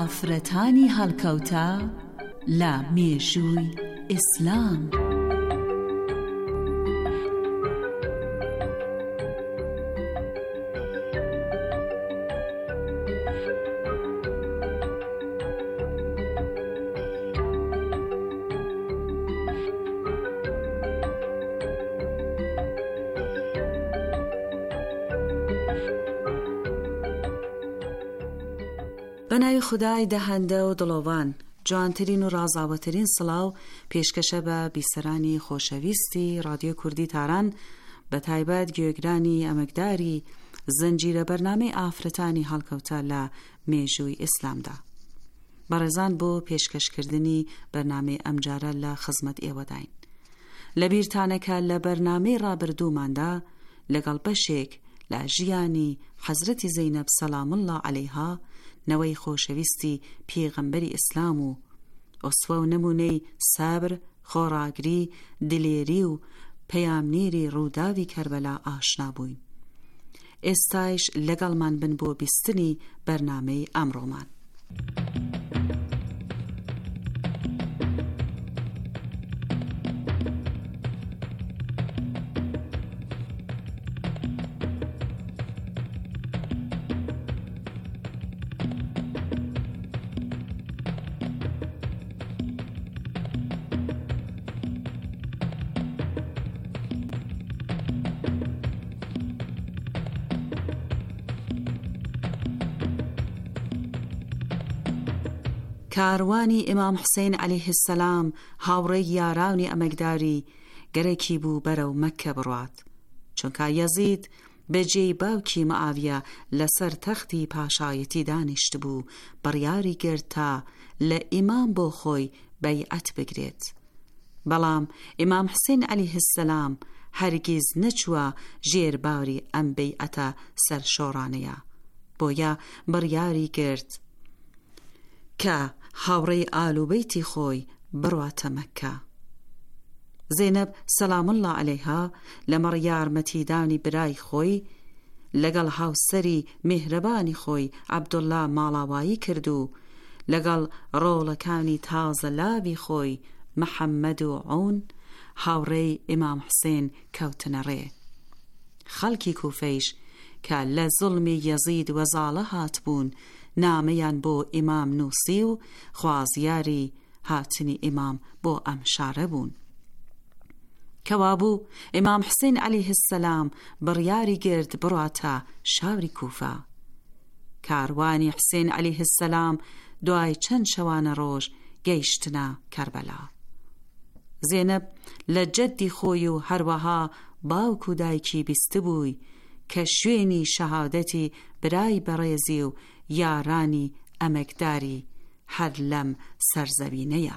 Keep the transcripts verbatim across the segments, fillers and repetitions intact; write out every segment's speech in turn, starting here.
ئافرەتانی هەڵکەوتە لە مێژووی ئیسلام. بەناوی خودای دەهەندە و دڵۆڤان، جوانترین و ڕازاوەترین سڵاو پێشکەشە بە بیسەرانی خۆشەویستی رادیۆ کوردی تاران، بە تایبەت گوێگرانی ئەمەکداری زنجیرە بەرنامەی ئافرەتانی هەڵکەوتە لە مێژووی ئیسلامدا. بەڕێزان، بۆ پێشکەشکردنی بەرنامەی ئەمجارە لە خزمەت ئێوەداین. لە بیرتانەکە لە بەرنامەی ڕابردووماندا لەگەڵ بەشێک لە ژیانی حەزرەتی زەینەب سەلام الله عەلەیها، نەوەی خۆشەویستی پێغەمبەری ئیسلام و ئۆسوە و نمونەی سابر، خۆڕاگری، دلێری و پەیامنێری ڕووداوی کەربەلا ئاشنا بووین. ئێستایش لەگەڵمان بن بۆ بیستنی بەرنامەی ئەمڕۆمان. کاروانی ئیمام حوسێن عەلەیه السەلام، هاوڕێی یارانی ئەمەکداری، گەرەکی بوو بەرەو مەککە بڕوات، چونکە یەزید بەجێی باوکی مەعاویە لەسەر تەختی پاشایەتی دانیشت بوو، بڕیاری کرد تا لە ئیمام بۆ خۆی بەیعەت بگرێت. بەڵام ئیمام حوسێن عەلەیه السەلام هەرگیز نەچووە ژێرباری ئەم بەیعەتە سەرشۆڕانەیە، بۆیە بڕیاری کرد کە هاوڕێی ئالوبەیتی خۆی بڕواتە مەککە. زەینەب سەلام الله عەلەیها لەمەڕ یارمەتیدانی برای خۆی لەگەڵ هاوسەری میهرەبانی خۆی عەبدوڵڵا ماڵاوایی کرد و لەگەڵ ڕۆڵەکانی تازە لاوی خۆی محەممەد و عون، هاوڕێی ئیمام حوسێن کەوتنە ڕێ. خەڵکی کوفەیش کە لە زوڵمی یەزید وەزاڵە هاتبوون، نامەیان بۆ ئیمام نووسی و خوازیاری هاتنی ئیمام بۆ ئەم شارە بوون. کەوابوو ئیمام حوسێن عەلەیه السەلام بڕیاری گرت بڕاتە شاوری کوفە. کاروانی حوسێن عەلەیه السەلام دوای چەند شەوانە ڕۆژ گەیشتنە کەربەلا. زێنەب لە جەدی خۆی و هەروەها باوک و دایکی بیستبووی کە شوێنی شەهادەتی برای بەڕێزی و یارانی ئەمەکداری هەر لەم سەرزەوینەیە.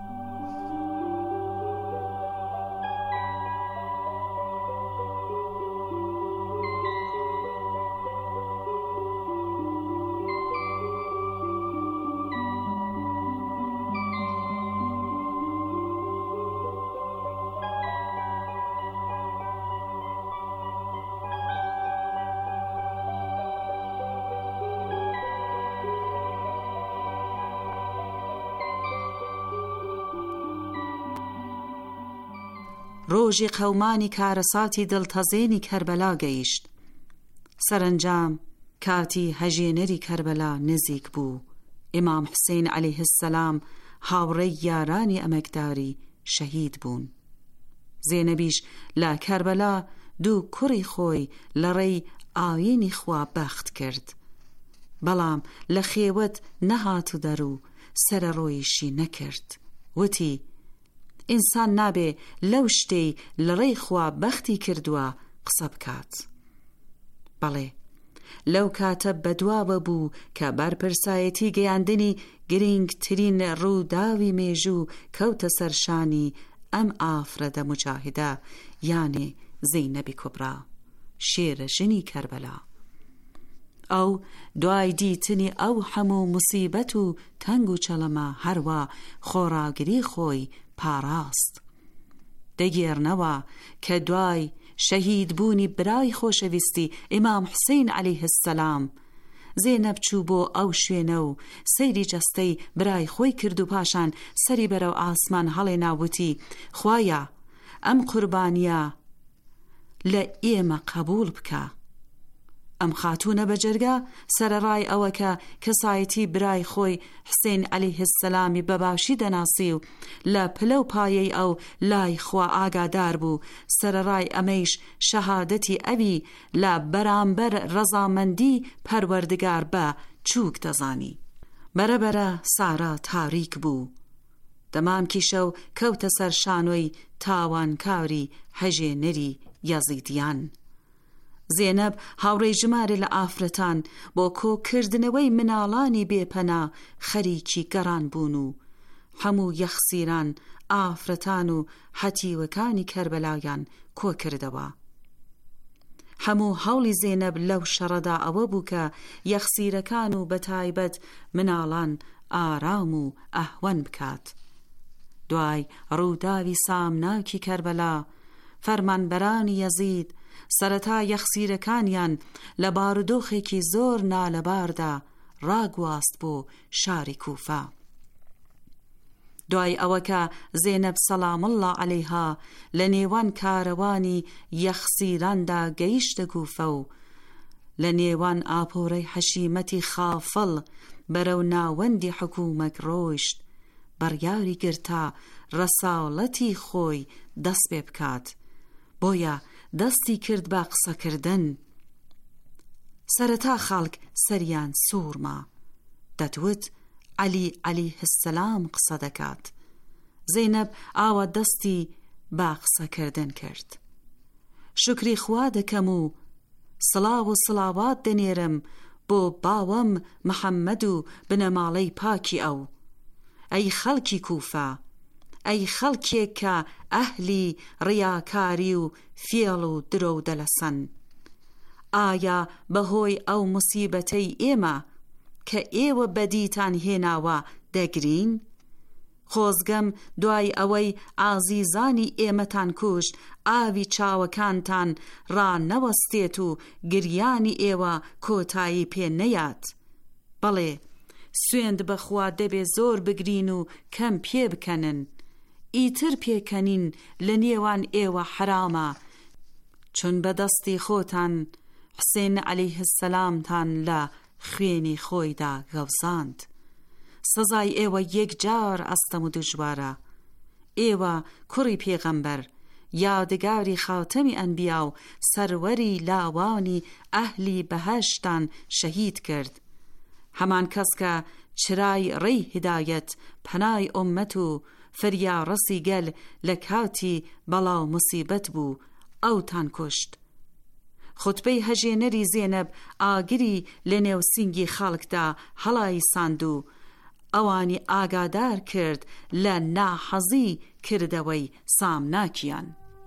ڕۆژی قەومانی کارەساتی دڵتەزێنی کەربەلا گەیشت. سەرنجام کاتی هەژێنەری کەربەلا نزیک بوو. ئیمام حوسێن عەلەیه السەلام هاوڕێی یارانی ئەمەکداری شەهید بوون. زێنەبیش لە کەربەلا دوو کوڕی خۆی لە ڕێی ئاوینی خوا بەخت کرد. بەڵام لە خێوەت نەهات و دەر و سرە ڕۆیشی نەکرد. وتی: ئینسان نابێ لەو شتەی لە ڕێی خوا بەختی کردووە قسە بکات. بەڵێ، لەو کاتە بەدواوە بوو کە بەرپرسایەتی گەیاندنی گرنگترین ڕووداوی مێژوو کەوتە سەرشانی ئەم ئافرەتە مجاهدە، یانێ زەینەبی کوبرا، شێرە ژنی کەربەلا. ئەو دوای دیتنی ئەو هەموو موسیبەت و تەنگ و چەڵەمە هەروە خۆڕاگری خۆی پاراست. دەگێڕنەوە کە دوای شەهید بوونی برای خۆشەویستی ئیمام حوسێن عەلەیه السەلام، زێنەب چوو بۆ ئەو شوێنە و سەیری جەستەی برای خۆی کرد و پاشان سەری بەرەو ئاسمان هەڵێنا وتی خوایە ئەم قوربانیە لە ئێمە قبول بکە. ئەم خاتوونە بە جەرگە سەرەڕای ئەوە کە کەسایەتی برای خۆی حسێن عەلەیه السەلامی بەباشی دەناسی و لە پلە و پایەی ئەو لای خوا ئاگادار بوو، سەرەڕای ئەمەیش شەهادەتی ئەوی لە بەرامبەر ڕەزامەندی پەروەردگار بە چووک دەزانی. بەرەبەرە سارا تاریک بوو، دەمامکی شەو کەوتە سەر شانۆی تاوانکاری هەژێنەری یەزیدیان. زێنەب هاوڕێی ژمارە لە ئافرەتان بۆ کۆکردنەوەی مناڵانی بێپەنا خەریکی گەڕان بوون و هەموو یەخسیران ئافرەتان و هەتیوەکانی کەربەلایان کۆ کردەوە. هەموو هەوڵی زێنەب لەو شەڕەدا ئەوە بوو کە یەخسیرەکان و بەتایبەت مناڵان ئارام و ئەهوەن بکات. دوای ڕووداوی سامناکی کەربەلا، فەرمانبەرانی یەزید سەرەتا یەخسیرەکانیان لە بارودۆخێکی زۆر نالەباردا ڕاگواست بۆ شاری کوفە. دوای ئەوە کە زێنەب سەلام الله عەلەیها لە نێوان کارەوانی یەخسیراندا گەیشتە کوفە و لە نێوان ئاپۆرەی حەشیمەتی خافڵ بەرەو ناوەندی حکومەت ڕۆیشت، بڕیاری گرتا ڕەساڵەتی خۆی دەست پێ بکات، بۆیە دەستی کرد بە قسەکردن. سەرەتا خەڵک سەریان سوورما، دەتوت عەلی عەلەیه السەلام قسە دەکات. زێنەب ئاوا دەستی بە قسەکردن کرد. شکری خوا دەکەم و سڵاو و سڵاوات دەنێرم بۆ باوەم محەممەد و بنەماڵەی پاکی ئەو. ئەی خەڵکی کوفە، ئەی خەڵکێک کە ئەهلی ڕیاکاری و فێڵ و درۆ و دەلەسەن، ئایا بەهۆی ئەو موسیبەتەی ئێمە کە ئێوە بەدیتان هێناوە دەگرین؟ خۆزگەم دوای ئەوەی ئازیزانی ئێمەتان کوشت ئاوی چاوەکانتان ڕانەوەستێت و گریانی ئێوە کۆتایی پێ نەیات. بەڵێ سوێند بەخوا دەبێ زۆر بگرین و کەم پێ بکەنن، ئیتر پێکەنین لە نێوان ئێوە حرامە، چون بەدەستی خۆتان حسێن عەلەیه السەلامتان لە خوێنی خۆیدا گەوزاند. سزای ئێوە یەکجار ئەستەم و دژوارە. ئێوە کوڕی پێغەمبەر، یادگاری خاتەمی ئەنبیا و سەروەری لاوانی ئەهلی بەهەشتان شەهید کرد. هەمان کەس کە چرای ڕێی هیدایەت، پەنای ئوممەت و فریارەسی گەل لە کاتی بەڵاو موسیبەت بوو، ئەوتان کوشت. خوتبەی هەژێنەری زێنەب ئاگری لە نێو سینگی خەڵکدا هەڵای ساند و ئەوانی ئاگادار کرد لە ناحەزی کردەوەی سامناکیان.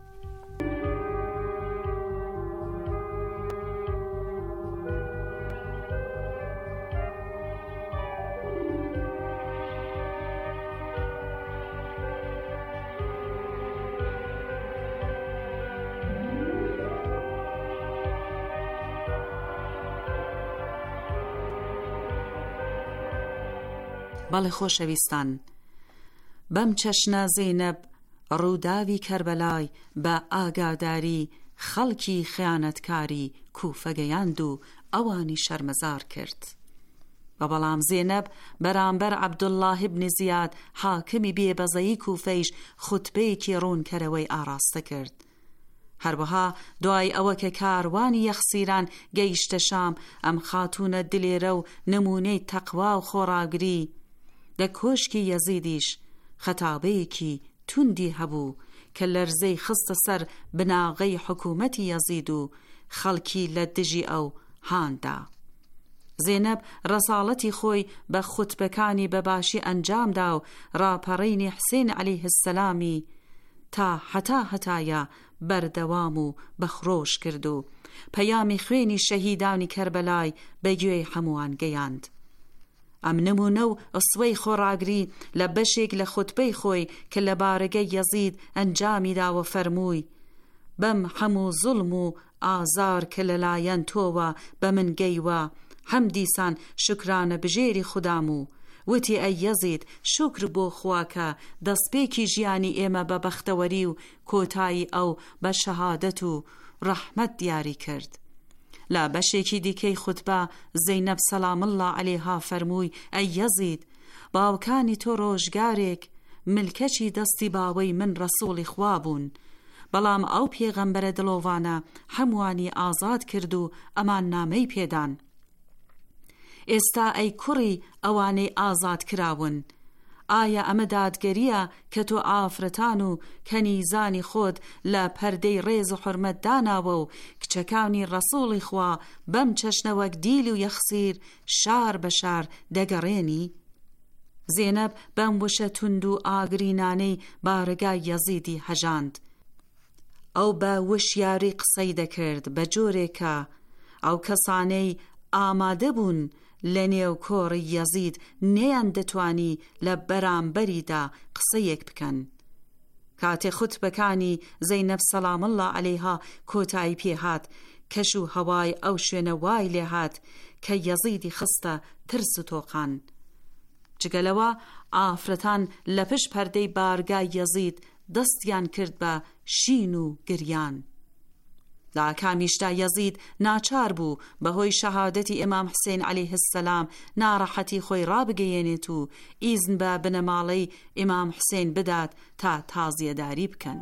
بەڵێ خۆشەویستان، بەم چەشنە زێنەب ڕووداوی کەربەلای بە ئاگاداری خەڵکی خیانەتکاری کوفە گەیاند و ئەوانی شەرمەزار کرد. بەڵام زێنەب بەرامبەر عەبدوڵڵاه بن زیاد حاکمی بێبەزەیی کوفەیش خوتبەیەکی ڕوونکەرەوەی ئاڕاستە کرد. هەروەها دوای ئەوە کە کاروانی یەخسیران گەیشتە شام، ئەم خاتوونە دلێرە و نمونەی تەقوا و خۆڕاگری لە کۆشکی یەزیدیش خەتابەیەکی توندی هەبوو کە لەرزەی خستە سەر بناغەی حکوومەتی یەزید و خەڵکی لە دژی ئەو هاندا. زێنەب ڕەساڵەتی خۆی بە خوتبەکانی بەباشی ئەنجامدا و ڕاپەڕینی حسێن عەلەیه السەلامی تا هەتا هەتایە بەردەوام و بەخڕۆش کرد و پەیامی خوێنی شەهیدانی کەربەلای بەگوێی هەمووان گەیاند. ئەم نمونە و ئەسوەی خۆڕاگری لە بەشێک لە خوتبەی خۆی کە لە بارگەی یەزید ئەنجامی داوە فەرمووی: بەم هەموو زوڵم و ئازار کە لەلایەن تۆوە بە من گەیوە، هەم دیسان شکرانە بژێری خوددام و وتی ئەی یەزید شکر بۆ خواکە دەستپێکی ژیانی ئێمە بە بەختەوەری و کۆتایی ئەو بە شەهادەت و ڕەحمەت دیاری کرد. لا بەشێکی دیکەی خوتبە زەینەب سەلام الله عەلەیها فەرمووی ئەی یەزید باوکانی تۆ ڕۆژگارێک ملکەچی دەستی باوەی من ڕەسوڵی خوا بوون، بەڵام ئەو پێغەمبەرە دڵۆڤانە هەمووانی ئازاد کرد و ئەمان نامەی پێدان. ئێستا ئەی کوڕی ئەوانەی ئازاد کراون، ئایا ئەمە دادگەریە کە تۆ ئافرەتان و کەنیزانی خۆت لە پەردەی ڕێز و حورمەت داناوە و کچەکانی ڕەسوڵی خوا بەم چەشنەوەک دیل و یەخسیر شار بە شار دەگەڕێنی؟ زێنەب بەم وشە تند و ئاگرینانەی بارگای یەزیدی هەژاند. ئەو بە وشیاری قسەی دەکرد بە جۆرێکە ئەو کەسانەی ئامادە بوون لە نێو کۆڕی یەزید نەیان دەتوانی لە بەرامبەریدا قسەیەک بکەن. کاتێ خوتبەکانی زەینەب سەلام الله عەلەیها کۆتایی پێهات، کەش و هەوای ئەو شوێنە وای لێهات کە یەزیدی خستە ترس و تۆقان. جگەلەوە ئافرەتان لە پشت پەردەی بارگای یەزید دەستیان کرد بە شین و گریان. لا کامیشتا یەزید ناچار بوو بەهۆی شەهادەتی ئیمام حوسێن عەلەیه السەلام ناڕەحەتی خۆی ڕابگەیەنێت و ئیزن بە بنەماڵەی ئیمام حوسێن بدات تا تازیەداری بکەن.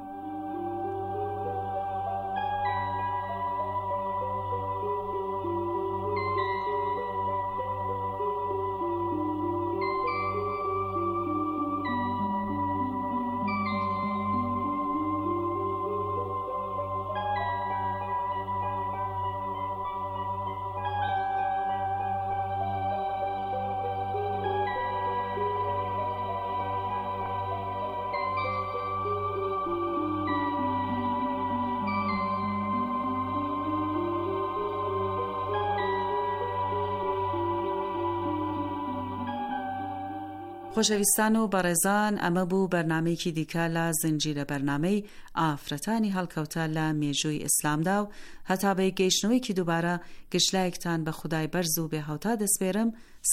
خۆشەویستان و بەڕێزان، ئەمە بوو بەرنامەیەکی دیکە لە زنجیرە بەرنامەی ئافرەتانی هەڵکەوتە لە مێژووی ئیسلامدا و هەتا بە گەیشتنەوەیکی دووبارە گشتلایەکتان بە خودای بەرز و بێ هەوتا دەسپێرم.